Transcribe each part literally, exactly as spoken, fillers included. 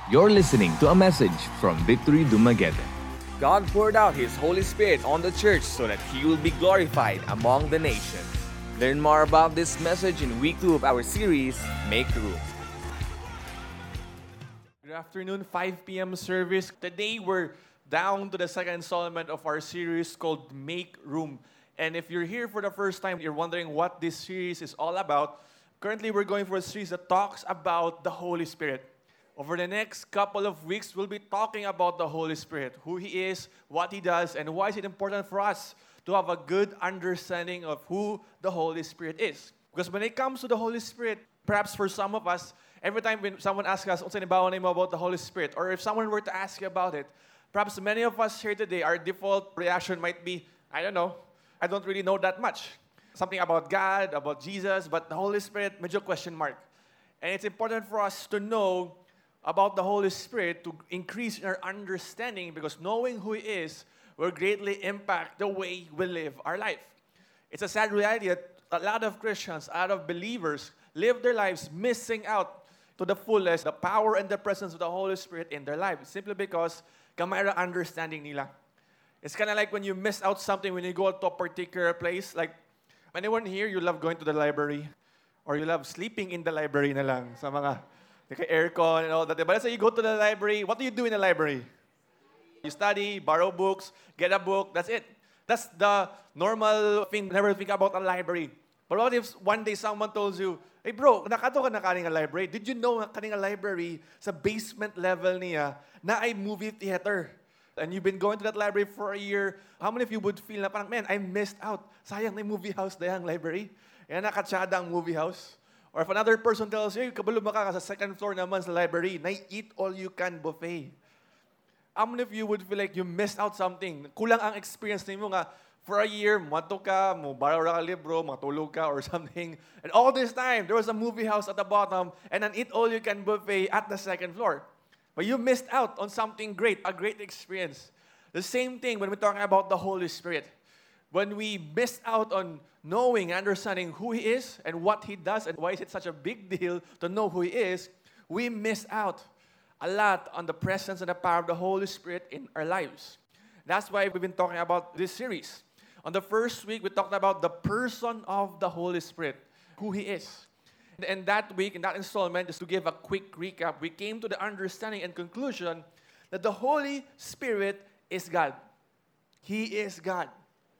You're listening to a message from Victory Dumaguete. God poured out His Holy Spirit on the church so that He will be glorified among the nations. Learn more about this message in week two of our series, Make Room. Good afternoon, five p.m. service. Today we're down to the second installment of our series called Make Room. And if you're here for the first time, you're wondering what this series is all about. Currently, we're going for a series that talks about the Holy Spirit. Over the next couple of weeks, we'll be talking about the Holy Spirit, who He is, what He does, and why is it important for us to have a good understanding of who the Holy Spirit is. Because when it comes to the Holy Spirit, perhaps for some of us, every time when someone asks us, "What's about the Holy Spirit?" or if someone were to ask you about it, perhaps many of us here today, our default reaction might be, "I don't know. I don't really know that much." Something about God, about Jesus, but the Holy Spirit, medyo question mark. And it's important for us to know about the Holy Spirit to increase our understanding, because knowing who He is will greatly impact the way we live our life. It's a sad reality that a lot of Christians, a lot of believers, live their lives missing out to the fullest the power and the presence of the Holy Spirit in their lives, simply because kamay understanding nila. It's kind of like when you miss out something when you go to a particular place. Like, anyone here, you love going to the library? Or you love sleeping in the library na lang sa mga aircon and all that. But let's say you go to the library, what do you do in the library? You study, borrow books, get a book, that's it. That's the normal thing. Never think about a library. But what if one day someone tells you, "Hey bro, nakato ka na kaning a library? Did you know kaning a library sa basement level niya na ay movie theater?" And you've been going to that library for a year. How many of you would feel na parang, "Man, I missed out. Sayang na yung movie house na yung library. Yan nakatsada ang movie house." Or if another person tells you, "Hey, kabalo ba ka sa second floor naman sa library, na eat all you can buffet." How many of you would feel like you missed out something? Kulang ang experience nimo nga for a year, mato ka, mo borrow ra ka libro, matulog ka or something. And all this time, there was a movie house at the bottom and an eat all you can buffet at the second floor. But you missed out on something great, a great experience. The same thing when we're talking about the Holy Spirit. When we miss out on knowing, understanding who He is and what He does and why is it such a big deal to know who He is, we miss out a lot on the presence and the power of the Holy Spirit in our lives. That's why we've been talking about this series. On the first week, we talked about the person of the Holy Spirit, who He is. And that week, in that installment, just to give a quick recap, we came to the understanding and conclusion that the Holy Spirit is God. He is God.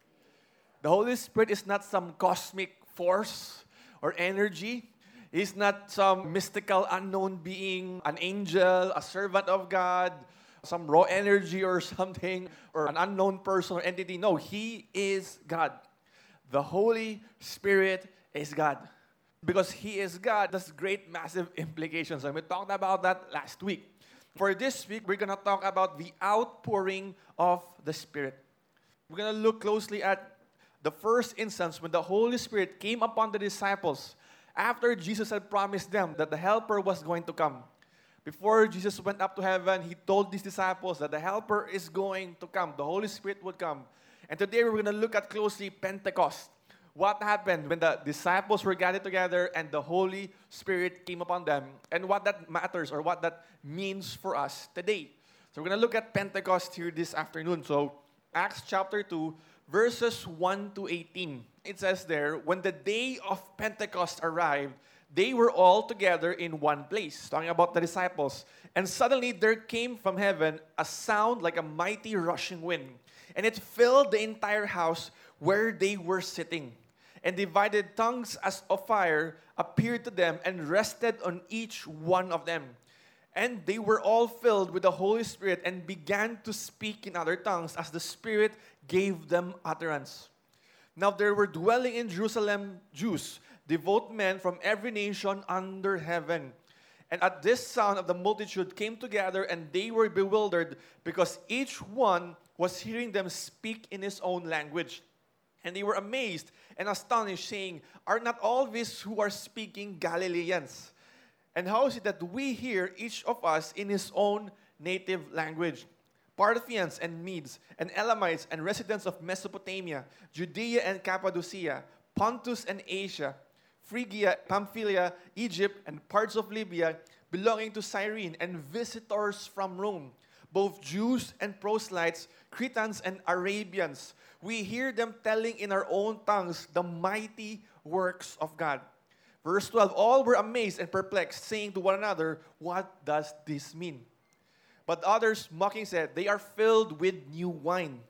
The Holy Spirit is not some cosmic force or energy. He's not some mystical unknown being, an angel, a servant of God, some raw energy or something, or an unknown person or entity. No, He is God. The Holy Spirit is God. Because He is God, that's great, massive implications. And we talked about that last week. For this week, we're going to talk about the outpouring of the Spirit. We're going to look closely at the first instance when the Holy Spirit came upon the disciples after Jesus had promised them that the Helper was going to come. Before Jesus went up to heaven, He told these disciples that the Helper is going to come. The Holy Spirit would come. And today we're going to look at closely Pentecost. What happened when the disciples were gathered together and the Holy Spirit came upon them, and what that matters or what that means for us today. So we're going to look at Pentecost here this afternoon. So Acts chapter two, verses one to eighteen. It says there, when the day of Pentecost arrived, they were all together in one place, talking about the disciples. And suddenly there came from heaven a sound like a mighty rushing wind, and it filled the entire house where they were sitting. And divided tongues as of fire appeared to them and rested on each one of them. And they were all filled with the Holy Spirit and began to speak in other tongues as the Spirit gave them utterance. Now there were dwelling in Jerusalem Jews, devout men from every nation under heaven. And at this sound of the multitude came together, and they were bewildered, because each one was hearing them speak in his own language. And they were amazed and astonished, saying, "Are not all these who are speaking Galileans? And how is it that we hear each of us in his own native language? Parthians and Medes and Elamites and residents of Mesopotamia, Judea and Cappadocia, Pontus and Asia, Phrygia, Pamphylia, Egypt, and parts of Libya, belonging to Cyrene, and visitors from Rome, both Jews and proselytes, Cretans and Arabians. We hear them telling in our own tongues the mighty works of God. Verse twelve, all were amazed and perplexed, saying to one another, what does this mean? But others, mocking, said, they are filled with new wine.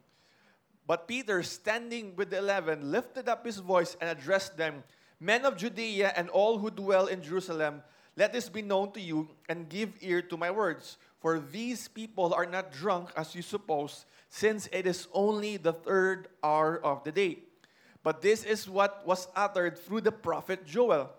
But Peter, standing with the eleven, lifted up his voice and addressed them, men of Judea and all who dwell in Jerusalem, let this be known to you, and give ear to my words. For these people are not drunk, as you suppose, since it is only the third hour of the day. But this is what was uttered through the prophet Joel.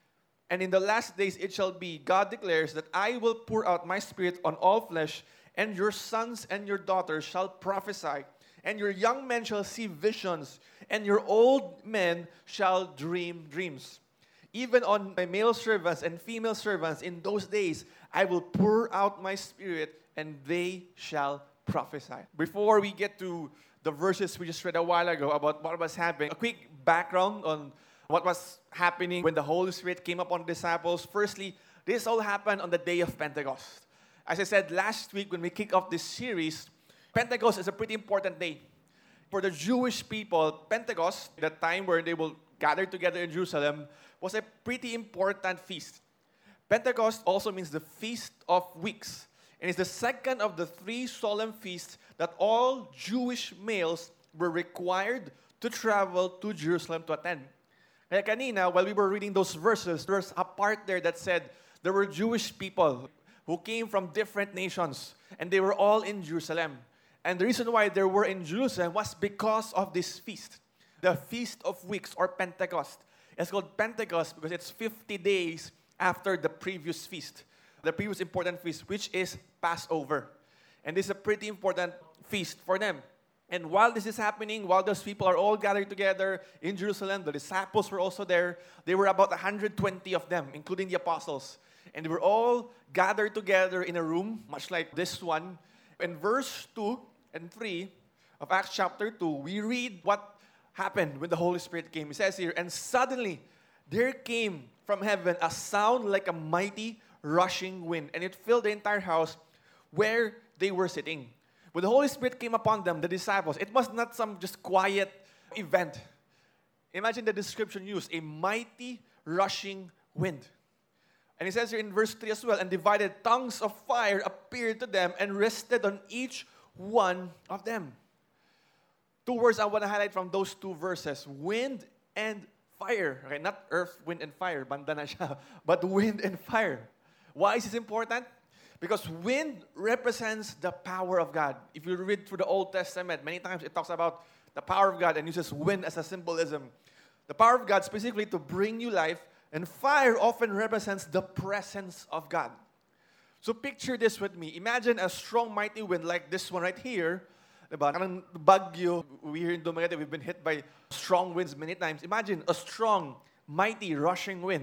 And in the last days it shall be, God declares, that I will pour out my spirit on all flesh, and your sons and your daughters shall prophesy, and your young men shall see visions, and your old men shall dream dreams. Even on my male servants and female servants in those days, I will pour out my spirit, and they shall prophesy. Before we get to the verses we just read a while ago about what was happening, a quick background on what was happening when the Holy Spirit came upon the disciples. Firstly, this all happened on the day of Pentecost. As I said last week when we kicked off this series, Pentecost is a pretty important day. For the Jewish people, Pentecost, the time where they will gather together in Jerusalem, was a pretty important feast. Pentecost also means the Feast of Weeks, and it's the second of the three solemn feasts that all Jewish males were required to travel to Jerusalem to attend. Kaya kanina, while we were reading those verses, there's a part there that said there were Jewish people who came from different nations, and they were all in Jerusalem. And the reason why they were in Jerusalem was because of this feast, the Feast of Weeks, or Pentecost. It's called Pentecost because it's fifty days after the previous feast, the previous important feast, which is Passover. And this is a pretty important feast for them. And while this is happening, while those people are all gathered together in Jerusalem, the disciples were also there. There were about one hundred twenty of them, including the apostles. And they were all gathered together in a room, much like this one. In verse two and three of Acts chapter two, we read what happened when the Holy Spirit came. It says here, and suddenly there came from heaven a sound like a mighty rushing wind, and it filled the entire house where they were sitting. When the Holy Spirit came upon them, the disciples, it was not some just quiet event. Imagine the description used, a mighty rushing wind. And it says here in verse three as well, and divided tongues of fire appeared to them and rested on each one of them. Two words I want to highlight from those two verses, wind and fire. Okay, not earth, wind, and fire, banda na siya, but wind and fire. Why is this important? Because wind represents the power of God. If you read through the Old Testament, many times it talks about the power of God and uses wind as a symbolism. The power of God specifically to bring you life, and fire often represents the presence of God. So picture this with me. Imagine a strong, mighty wind like this one right here. Diba? Parang bagyo, we here in Dumaguete, we've been hit by strong winds many times. Imagine a strong, mighty, rushing wind.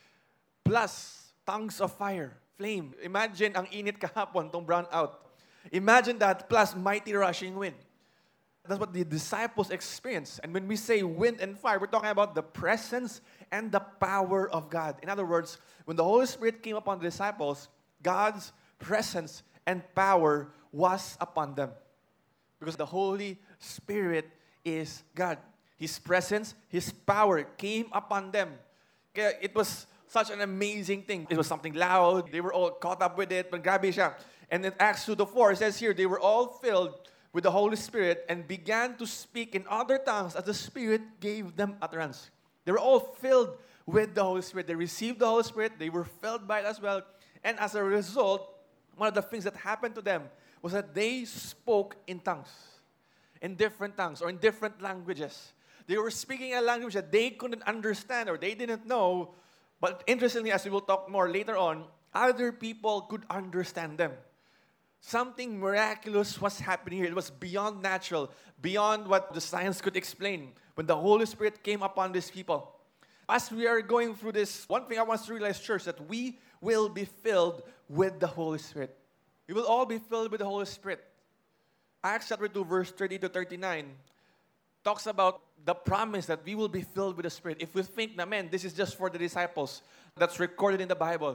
Plus, tongues of fire, flame. Imagine ang init kahapon, tong brown out. Imagine that plus mighty rushing wind. That's what the disciples experienced. And when we say wind and fire, we're talking about the presence and the power of God. In other words, when the Holy Spirit came upon the disciples, God's presence and power was upon them. Because the Holy Spirit is God. His presence, His power came upon them. Kaya it was such an amazing thing. It was something loud. They were all caught up with it. But grabe siya. And in Acts two to four, it says here, they were all filled with the Holy Spirit and began to speak in other tongues as the Spirit gave them utterance. They were all filled with the Holy Spirit. They received the Holy Spirit. They were filled by it as well. And as a result, one of the things that happened to them was that they spoke in tongues, in different tongues or in different languages. They were speaking a language that they couldn't understand or they didn't know. But interestingly, as we will talk more later on, other people could understand them. Something miraculous was happening here. It was beyond natural, beyond what the science could explain when the Holy Spirit came upon these people. As we are going through this, one thing I want us to realize, church, that we will be filled with the Holy Spirit. We will all be filled with the Holy Spirit. Acts chapter two, verse thirty to thirty-nine talks about the promise that we will be filled with the Spirit. If we think, na man, this is just for the disciples, that's recorded in the Bible.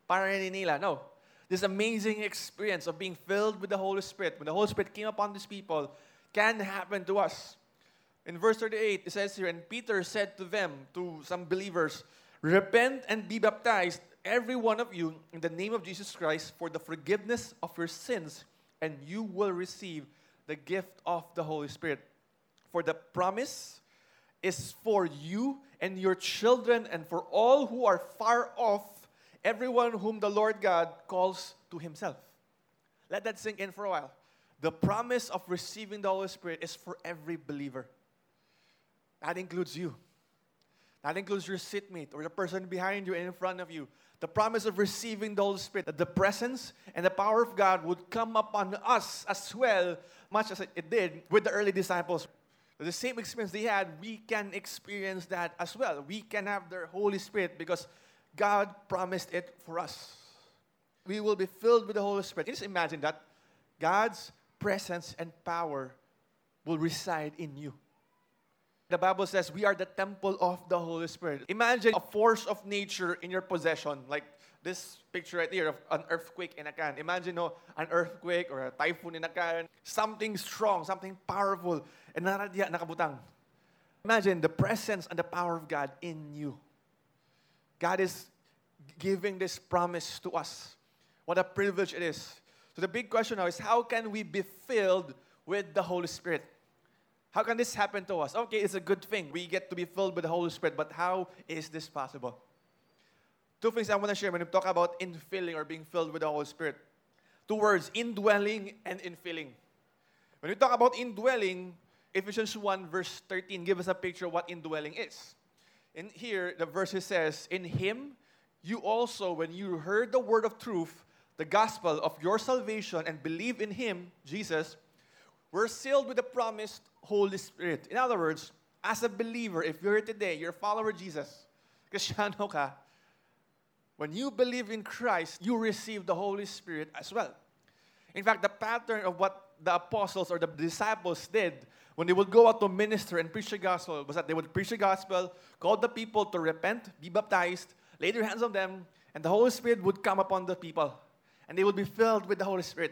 para nila. No. This amazing experience of being filled with the Holy Spirit, when the Holy Spirit came upon these people, can happen to us. In verse thirty-eight, it says here, and Peter said to them, to some believers, repent and be baptized, every one of you, in the name of Jesus Christ, for the forgiveness of your sins, and you will receive the gift of the Holy Spirit. For the promise is for you and your children and for all who are far off, everyone whom the Lord God calls to Himself. Let that sink in for a while. The promise of receiving the Holy Spirit is for every believer. That includes you. That includes your seatmate or the person behind you and in front of you. The promise of receiving the Holy Spirit, that the presence and the power of God would come upon us as well, much as it did with the early disciples. The same experience they had, we can experience that as well. We can have the Holy Spirit because God promised it for us. We will be filled with the Holy Spirit. Just imagine that God's presence and power will reside in you. The Bible says we are the temple of the Holy Spirit. Imagine a force of nature in your possession, like this picture right here of an earthquake in Acan. Imagine no, an earthquake or a typhoon in Acan. Something strong, something powerful, and naradya nakabutang. Imagine the presence and the power of God in you. God is giving this promise to us. What a privilege it is. So the big question now is, how can we be filled with the Holy Spirit? How can this happen to us? Okay, it's a good thing. We get to be filled with the Holy Spirit, but how is this possible? Two things I want to share when we talk about infilling or being filled with the Holy Spirit. Two words, indwelling and infilling. When we talk about indwelling, Ephesians one verse thirteen gives us a picture of what indwelling is. In here, the verse says, in Him, you also, when you heard the word of truth, the gospel of your salvation, and believe in Him, Jesus, were sealed with the promised Holy Spirit. In other words, as a believer, if you're here today, you're a follower of Jesus, Kristiyano ka, when you believe in Christ, you receive the Holy Spirit as well. In fact, the pattern of what the apostles or the disciples did when they would go out to minister and preach the gospel was that they would preach the gospel, call the people to repent, be baptized, lay their hands on them, and the Holy Spirit would come upon the people. And they would be filled with the Holy Spirit.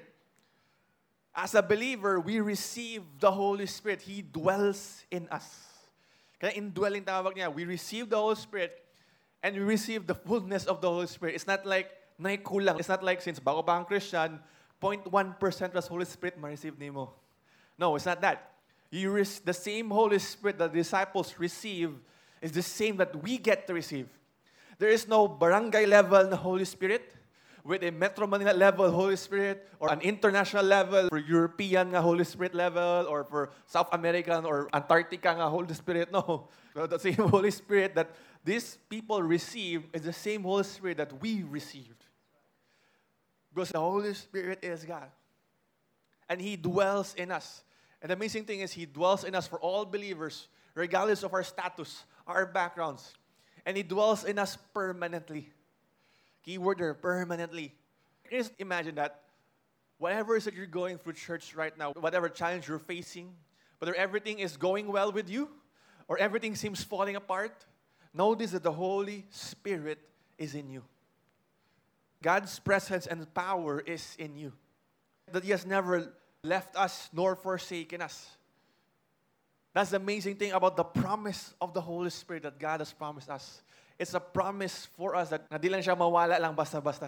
As a believer, we receive the Holy Spirit. He dwells in us. Kaya indwelling tawag niya. We receive the Holy Spirit and we receive the fullness of the Holy Spirit. It's not like naikulang. It's not like since bago pa ang Christian, zero point one percent was Holy Spirit ma-receive nimo. No, it's not that. You re- the same Holy Spirit that the disciples receive is the same that we get to receive. There is no barangay level na Holy Spirit with a Metro Manila level Holy Spirit or an international level for European nga Holy Spirit level or for South American or Antarctica nga Holy Spirit. No. The same Holy Spirit that these people receive is the same Holy Spirit that we received. Because the Holy Spirit is God. And He dwells in us. And the amazing thing is He dwells in us for all believers, regardless of our status, our backgrounds. And He dwells in us permanently. Keyword there, permanently. Just imagine that whatever it is that you're going through church right now, whatever challenge you're facing, whether everything is going well with you or everything seems falling apart, notice that the Holy Spirit is in you. God's presence and power is in you. That He has never left us nor forsaken us. That's the amazing thing about the promise of the Holy Spirit that God has promised us. It's a promise for us that na di lang siya mawala lang basta-basta.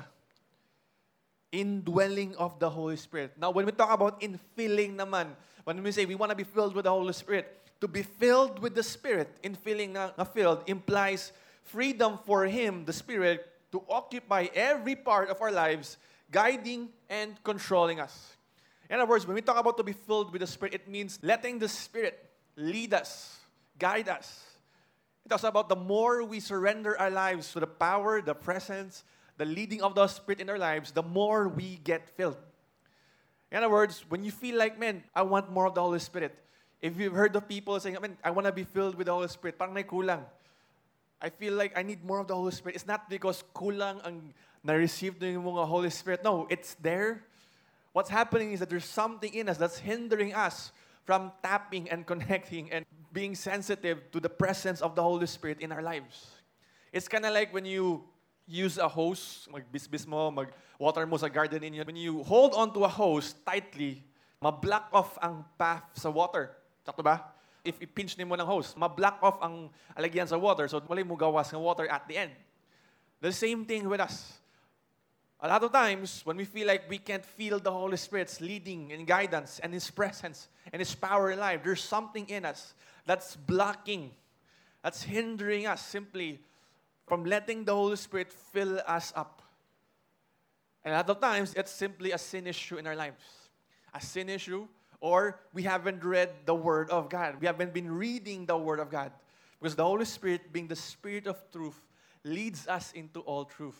Indwelling of the Holy Spirit. Now, when we talk about infilling naman, when we say we want to be filled with the Holy Spirit, to be filled with the Spirit, infilling na, na filled, implies freedom for Him, the Spirit, to occupy every part of our lives, guiding and controlling us. In other words, when we talk about to be filled with the Spirit, it means letting the Spirit lead us, guide us. It talks about the more we surrender our lives to the power, the presence, the leading of the Spirit in our lives, the more we get filled. In other words, when you feel like, man, I want more of the Holy Spirit. If you've heard of people saying, man, I want to be filled with the Holy Spirit, parang may kulang. I feel like I need more of the Holy Spirit. It's not because kulang ang na-receive ng mga Holy Spirit. No, it's there. What's happening is that there's something in us that's hindering us from tapping and connecting and being sensitive to the presence of the Holy Spirit in our lives. It's kind of like when you use a hose, magbisbis mo, mag-water mo sa garden ninyo. When you hold onto a hose tightly, ma-block off ang path sa water. Sakto ba? If i-pinch mo ng hose, ma-block off ang alagyan sa water, so wala mo gawas ng water at the end. The same thing with us. A lot of times, when we feel like we can't feel the Holy Spirit's leading and guidance and His presence and His power in life, there's something in us that's blocking, that's hindering us simply from letting the Holy Spirit fill us up. And a lot of times, it's simply a sin issue in our lives. A sin issue, or we haven't read the Word of God. We haven't been reading the Word of God. Because the Holy Spirit, being the Spirit of truth, leads us into all truth.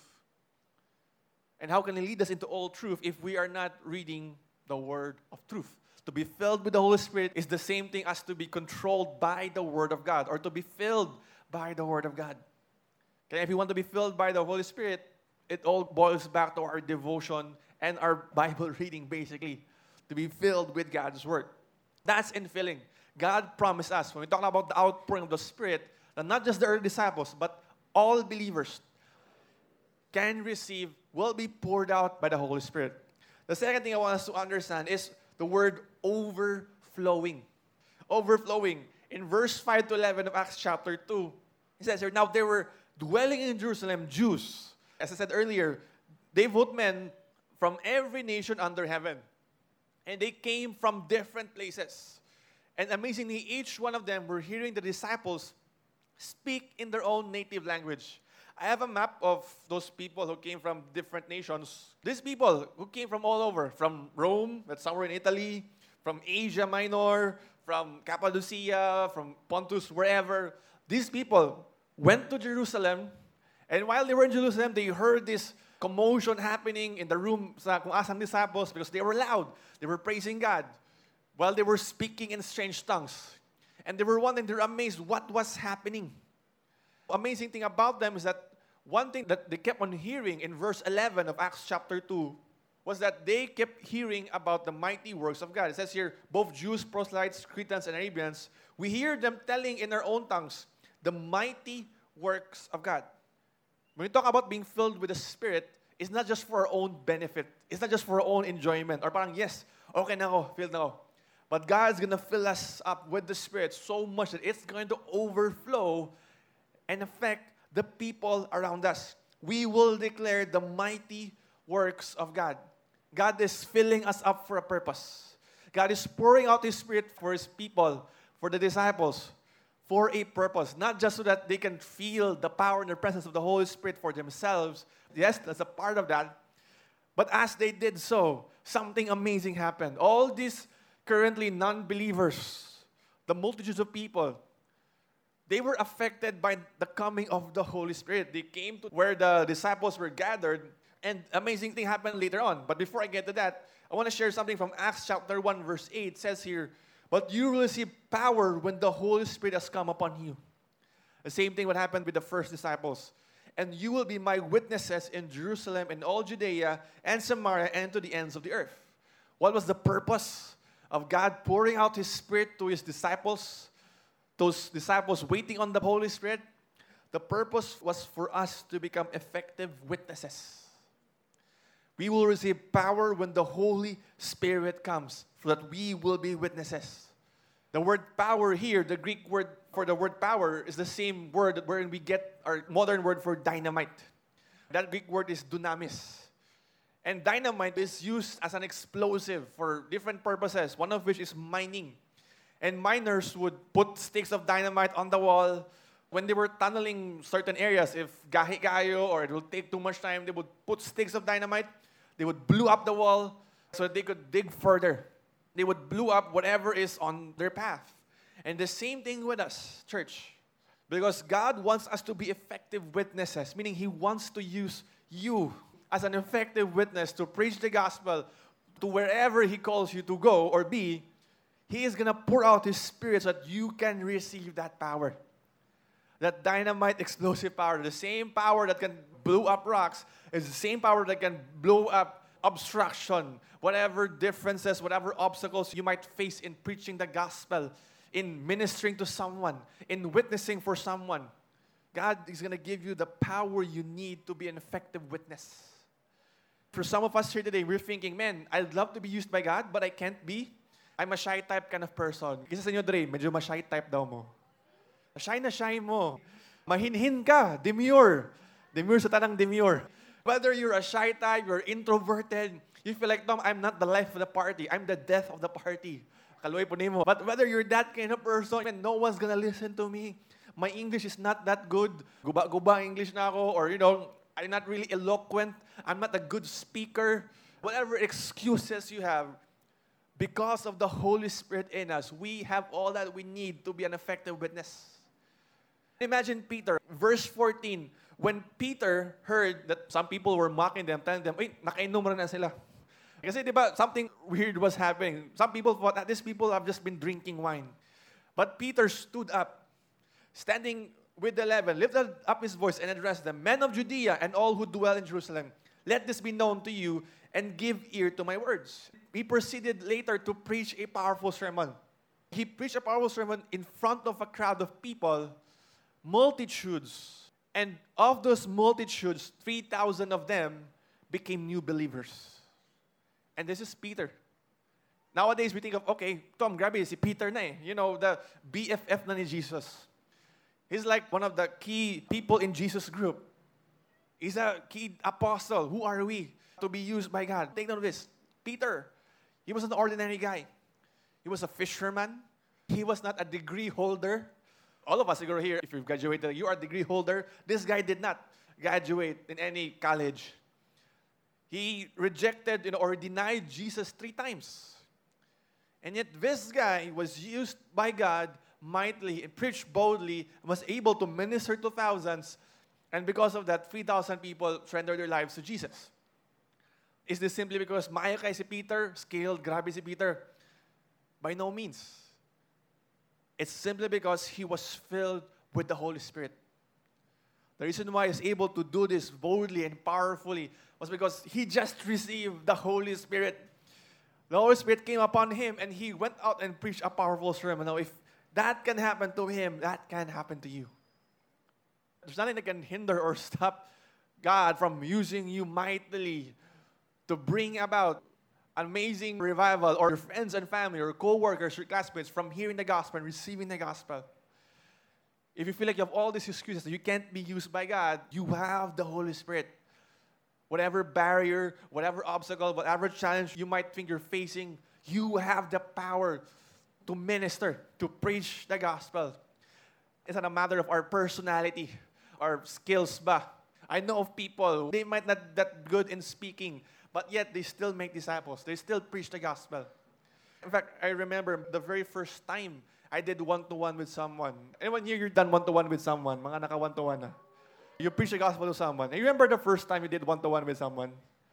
And how can He lead us into all truth if we are not reading the Word of truth? To be filled with the Holy Spirit is the same thing as to be controlled by the Word of God, or to be filled by the Word of God. Okay, if you want to be filled by the Holy Spirit, it all boils back to our devotion and our Bible reading, basically, to be filled with God's Word. That's infilling. God promised us, when we talk about the outpouring of the Spirit, that not just the early disciples, but all believers can receive, will be poured out by the Holy Spirit. The second thing I want us to understand is the word overflowing. Overflowing. In verse five to eleven of Acts chapter two, it says here, now there were dwelling in Jerusalem Jews. As I said earlier, they vote men from every nation under heaven. And they came from different places. And amazingly, each one of them were hearing the disciples speak in their own native language. I have a map of those people who came from different nations. These people who came from all over, from Rome, that's somewhere in Italy, from Asia Minor, from Cappadocia, from Pontus, wherever. These people went to Jerusalem, and while they were in Jerusalem, they heard this commotion happening in the room sa kung asang disciples because they were loud. They were praising God while they were speaking in strange tongues. And they were wondering, they were amazed what was happening. Amazing thing about them is that one thing that they kept on hearing in verse eleven of Acts chapter two was that they kept hearing about the mighty works of God. It says here, both Jews, proselytes, Cretans, and Arabians, we hear them telling in their own tongues the mighty works of God. When we talk about being filled with the Spirit, it's not just for our own benefit. It's not just for our own enjoyment. Or parang, yes, okay na ako, filled na ako. But God's going to fill us up with the Spirit so much that it's going to overflow and affect the people around us. We will declare the mighty works of God. God is filling us up for a purpose. God is pouring out His Spirit for His people, for the disciples, for a purpose. Not just so that they can feel the power and the presence of the Holy Spirit for themselves. Yes, that's a part of that. But as they did so, something amazing happened. All these currently non-believers, the multitudes of people, they were affected by the coming of the Holy Spirit. They came to where the disciples were gathered, and amazing thing happened later on. But before I get to that, I want to share something from Acts chapter one, verse eight. It says here, but you will receive power when the Holy Spirit has come upon you. The same thing what happened with the first disciples. And you will be my witnesses in Jerusalem and all Judea and Samaria and to the ends of the earth. What was the purpose of God pouring out His Spirit to His disciples? Those disciples waiting on the Holy Spirit? The purpose was for us to become effective witnesses. We will receive power when the Holy Spirit comes, so that we will be witnesses. The word power here, the Greek word for the word power, is the same word wherein we get our modern word for dynamite. That Greek word is dunamis. And dynamite is used as an explosive for different purposes, one of which is mining. And miners would put sticks of dynamite on the wall. When they were tunneling certain areas, if gahi kayo or it will take too much time, they would put sticks of dynamite. They would blow up the wall so that they could dig further. They would blow up whatever is on their path. And the same thing with us, church. Because God wants us to be effective witnesses, meaning He wants to use you as an effective witness to preach the gospel to wherever He calls you to go or be. He is going to pour out His Spirit so that you can receive that power. That dynamite explosive power. The same power that can blow up rocks is the same power that can blow up obstruction, whatever differences, whatever obstacles you might face in preaching the gospel, in ministering to someone, in witnessing for someone. God is going to give you the power you need to be an effective witness. For some of us here today, we're thinking, man, I'd love to be used by God, but I can't be. I'm a shy type kind of person. Kasi sa inyo, Dre, medyo ma-shy type daw mo. Shy na shy mo. Mahinhin ka, demure. Demure sa tanang demure. Whether you're a shy type, you're introverted, you feel like, Tom, I'm not the life of the party. I'm the death of the party. Kaluoy po nimo. But whether you're that kind of person, and no one's gonna listen to me, my English is not that good, guba-guba English na ako, or you know, I'm not really eloquent, I'm not a good speaker, whatever excuses you have, because of the Holy Spirit in us, we have all that we need to be an effective witness. Imagine Peter, verse fourteen, when Peter heard that some people were mocking them, telling them, "Uy, nakainom rin na sila." Kasi di ba, something weird was happening. Some people thought that these people have just been drinking wine. But Peter stood up, standing with the eleven, lifted up his voice and addressed them, "Men of Judea and all who dwell in Jerusalem, let this be known to you and give ear to my words." He proceeded later to preach a powerful sermon. He preached a powerful sermon in front of a crowd of people, multitudes. And of those multitudes, three thousand of them became new believers. And this is Peter. Nowadays, we think of, okay, Tom, grabe, si Peter na eh. You know, the B F F na ni Jesus. He's like one of the key people in Jesus' group. He's a key apostle. Who are we to be used by God? Take note of this. Peter, he was an ordinary guy. He was a fisherman. He was not a degree holder. All of us are here, if you've graduated, you are a degree holder. This guy did not graduate in any college. He rejected you know, or denied Jesus three times. And yet this guy was used by God mightily and preached boldly, was able to minister to thousands, and because of that, three thousand people surrendered their lives to Jesus. Is this simply because maya kay si Peter, skilled, grabe si Peter? By no means. It's simply because he was filled with the Holy Spirit. The reason why he's able to do this boldly and powerfully was because he just received the Holy Spirit. The Holy Spirit came upon him and he went out and preached a powerful sermon. Now, if that can happen to him, that can happen to you. There's nothing that can hinder or stop God from using you mightily to bring about amazing revival, or your friends and family, or co-workers, your classmates from hearing the gospel and receiving the gospel. If you feel like you have all these excuses that you can't be used by God, you have the Holy Spirit. Whatever barrier, whatever obstacle, whatever challenge you might think you're facing, you have the power to minister, to preach the gospel. It's not a matter of our personality, our skills ba. I know of people, they might not be that good in speaking, but yet they still make disciples. They still preach the gospel. In fact, I remember the very first time I did one-to-one with someone. Anyone here, you're done one-to-one with someone? Mga naka-one-to-one na. You preach the gospel to someone. You remember the first time you did one-to-one with someone?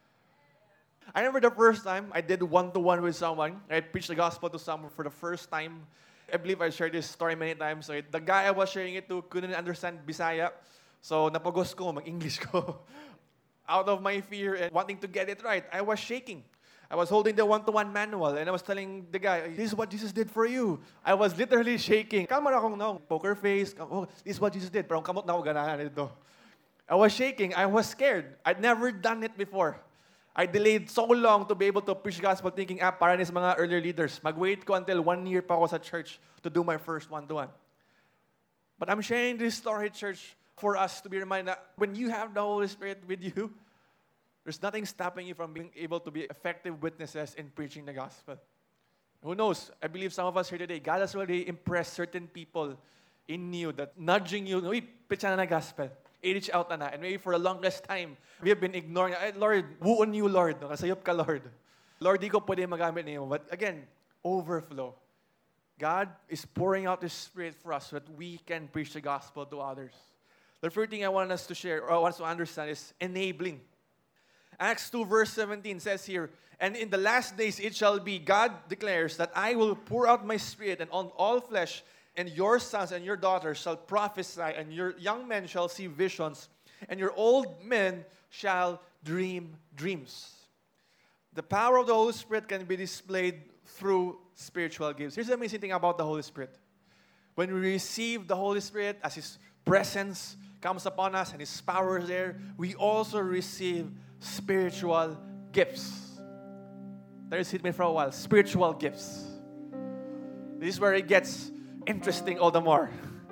I remember the first time I did one-to-one with someone. I preached the gospel to someone for the first time. I believe I shared this story many times. So the guy I was sharing it to couldn't understand Bisaya. So napagos ko, mag-English ko. Out of my fear and wanting to get it right, I was shaking. I was holding the one-to-one manual and I was telling the guy, "This is what Jesus did for you." I was literally shaking. Kalma na akong no, poker face. Oh, this is what Jesus did. Pero ang kamot na ako ganahan nito. I was shaking. I was scared. I'd never done it before. I delayed so long to be able to preach the gospel thinking, ah, para sa mga earlier leaders. Mag-wait ko until one year pa ako sa church to do my first one-to-one. But I'm sharing this story, church, for us to be reminded that when you have the Holy Spirit with you, there's nothing stopping you from being able to be effective witnesses in preaching the gospel. Who knows? I believe some of us here today, God has already impressed certain people in you that nudging you, uy, preach na na gospel. I-reach out na na. And maybe for the longest time, we have been ignoring, ay, Lord, woo on you, Lord. Nakasayop ka, Lord. Lord, di ko pwede magamit niyo. But again, overflow. God is pouring out His Spirit for us so that we can preach the gospel to others. The third thing I want us to share, or I want us to understand, is enabling. Acts two verse seventeen says here, "And in the last days it shall be, God declares, that I will pour out my Spirit and on all flesh, and your sons and your daughters shall prophesy, and your young men shall see visions, and your old men shall dream dreams." The power of the Holy Spirit can be displayed through spiritual gifts. Here's the amazing thing about the Holy Spirit. When we receive the Holy Spirit as His presence, comes upon us and His power is there, we also receive spiritual gifts. That has hit me for a while. Spiritual gifts. This is where it gets interesting all the more.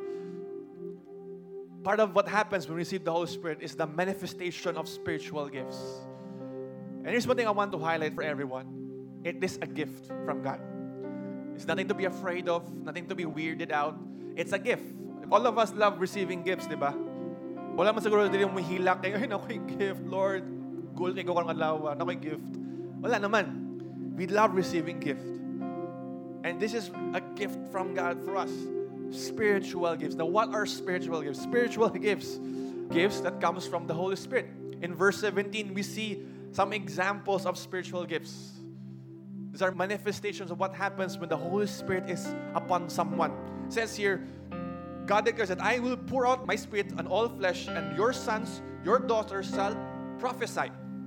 Part of what happens when we receive the Holy Spirit is the manifestation of spiritual gifts. And here's one thing I want to highlight for everyone. It is a gift from God. It's nothing to be afraid of, nothing to be weirded out. It's a gift. All of us love receiving gifts, di ba? Wala man siguro din yung mahilak kayo, ay, nako'y gift, Lord. Goal kayo kung alawa, nako'y gift. Wala naman. We love receiving gift. And this is a gift from God for us. Spiritual gifts. Now, what are spiritual gifts? Spiritual gifts. Gifts that comes from the Holy Spirit. In verse seventeen, we see some examples of spiritual gifts. These are manifestations of what happens when the Holy Spirit is upon someone. It says here, God declares that I will pour out my Spirit on all flesh, and your sons, your daughters shall prophesy.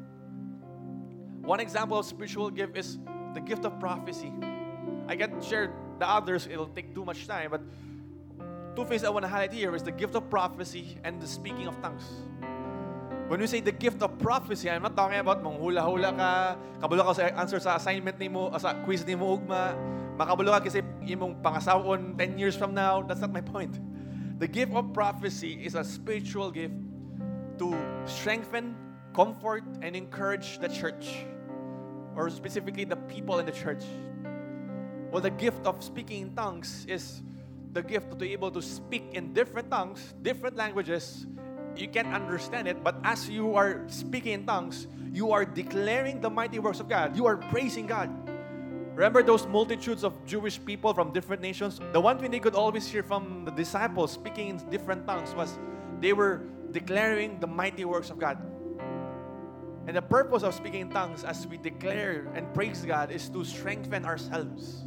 One example of spiritual gift is the gift of prophecy. I can share the others, it'll take too much time, but two things I want to highlight here is the gift of prophecy and the speaking of tongues. When we say the gift of prophecy, I'm not talking about manghula-hula ka, kabalo ka sa answer sa assignment ni mo, sa quiz ni mo ugma, makabalo ka kasi imong pangasawon ten years from now. That's not my point. The gift of prophecy is a spiritual gift to strengthen, comfort, and encourage the church, or specifically the people in the church. Well, the gift of speaking in tongues is the gift to be able to speak in different tongues, different languages. You can't understand it, but as you are speaking in tongues, you are declaring the mighty works of God. You are praising God. Remember those multitudes of Jewish people from different nations? The one thing they could always hear from the disciples speaking in different tongues was they were declaring the mighty works of God. And the purpose of speaking in tongues as we declare and praise God is to strengthen ourselves.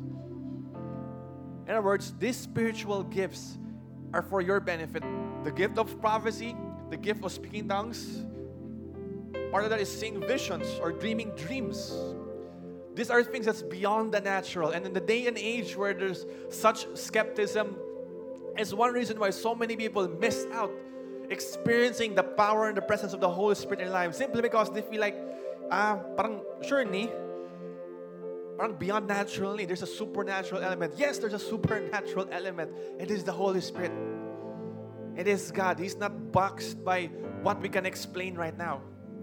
In other words, these spiritual gifts are for your benefit. The gift of prophecy, the gift of speaking tongues, part of that is seeing visions or dreaming dreams. These are things that's beyond the natural. And in the day and age where there's such skepticism, is one reason why so many people miss out experiencing the power and the presence of the Holy Spirit in their lives, simply because they feel like, ah, parang sure ni, parang beyond natural ni, there's a supernatural element. Yes, there's a supernatural element. It is the Holy Spirit. It is God. He's not boxed by what we can explain right now.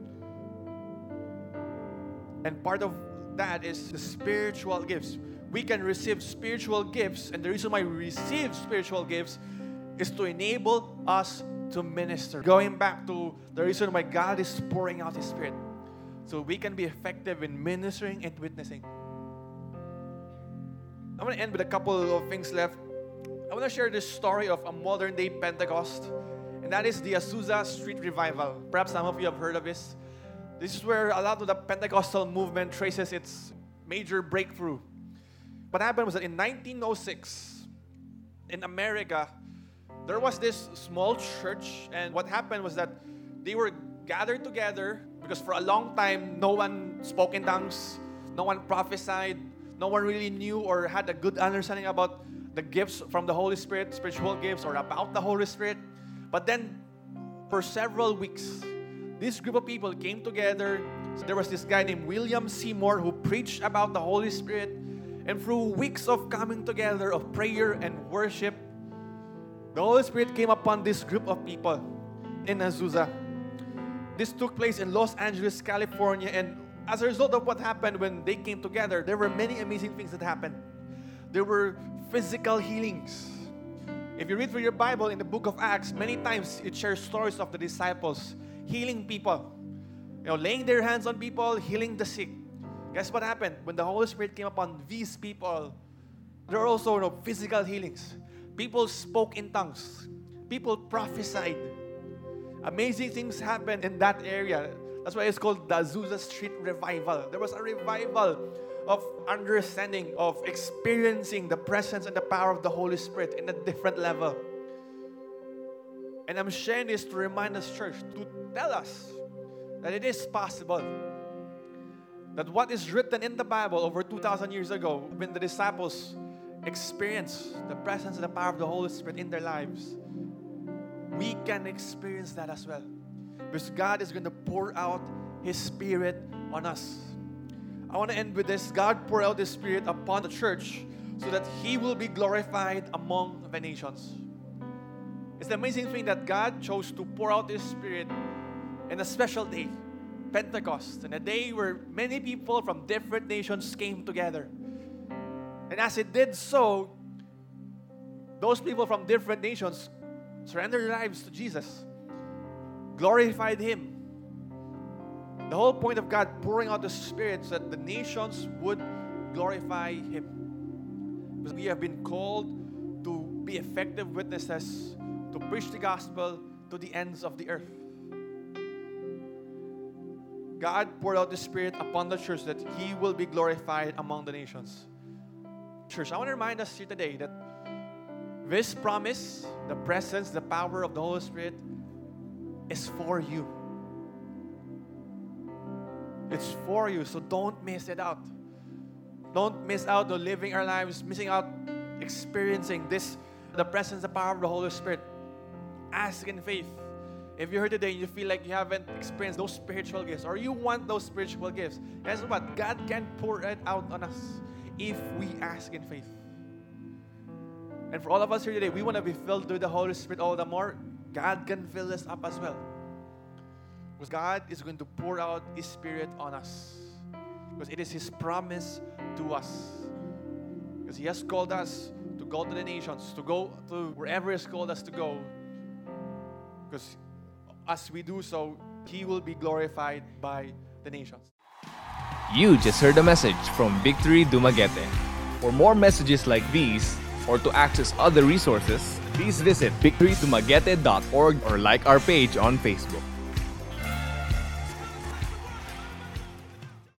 And part of that is the spiritual gifts. We can receive spiritual gifts, and the reason why we receive spiritual gifts is to enable us to minister. Going back to the reason why God is pouring out His Spirit, so we can be effective in ministering and witnessing. I'm going to end with a couple of things left. I want to share this story of a modern day Pentecost, and that is the Azusa Street Revival. Perhaps some of you have heard of this. This is where a lot of the Pentecostal movement traces its major breakthrough. What happened was that in nineteen oh six, in America, there was this small church, and what happened was that they were gathered together because for a long time, no one spoke in tongues, no one prophesied, no one really knew or had a good understanding about the gifts from the Holy Spirit, spiritual gifts, or about the Holy Spirit. But then, for several weeks, this group of people came together. So there was this guy named William Seymour who preached about the Holy Spirit. And through weeks of coming together, of prayer and worship, the Holy Spirit came upon this group of people in Azusa. This took place in Los Angeles, California. And as a result of what happened when they came together, there were many amazing things that happened. There were physical healings. If you read through your Bible in the book of Acts, many times it shares stories of the disciples healing people, you know, laying their hands on people, healing the sick. Guess what happened? When the Holy Spirit came upon these people, there were also, you know, physical healings. People spoke in tongues. People prophesied. Amazing things happened in that area. That's why it's called the Azusa Street Revival. There was a revival of understanding, of experiencing the presence and the power of the Holy Spirit in a different level. And I'm sharing this to remind us, church, to tell us that it is possible. That what is written in the Bible over two thousand years ago, when the disciples experienced the presence and the power of the Holy Spirit in their lives, we can experience that as well. Because God is going to pour out His Spirit on us. I want to end with this. God poured out His Spirit upon the church so that He will be glorified among the nations. It's the amazing thing that God chose to pour out His Spirit in a special day, Pentecost, in a day where many people from different nations came together. And as it did so, those people from different nations surrendered their lives to Jesus, glorified Him. The whole point of God pouring out the Spirit so that the nations would glorify Him. Because we have been called to be effective witnesses, to preach the gospel to the ends of the earth. God poured out the Spirit upon the church that He will be glorified among the nations. Church, I want to remind us here today that this promise, the presence, the power of the Holy Spirit is for you. It's for you, so don't miss it out. Don't miss out on living our lives, missing out experiencing this, the presence, the power of the Holy Spirit. Ask in faith. If you're here today and you feel like you haven't experienced those spiritual gifts or you want those spiritual gifts, guess what? God can pour it out on us if we ask in faith. And for all of us here today, we want to be filled with the Holy Spirit all the more. God can fill us up as well. Because God is going to pour out His Spirit on us. Because it is His promise to us. Because He has called us to go to the nations, to go to wherever He has called us to go. Because as we do so, He will be glorified by the nations. You just heard a message from Victory Dumaguete. For more messages like these, or to access other resources, please visit victory dumaguete dot org or like our page on Facebook.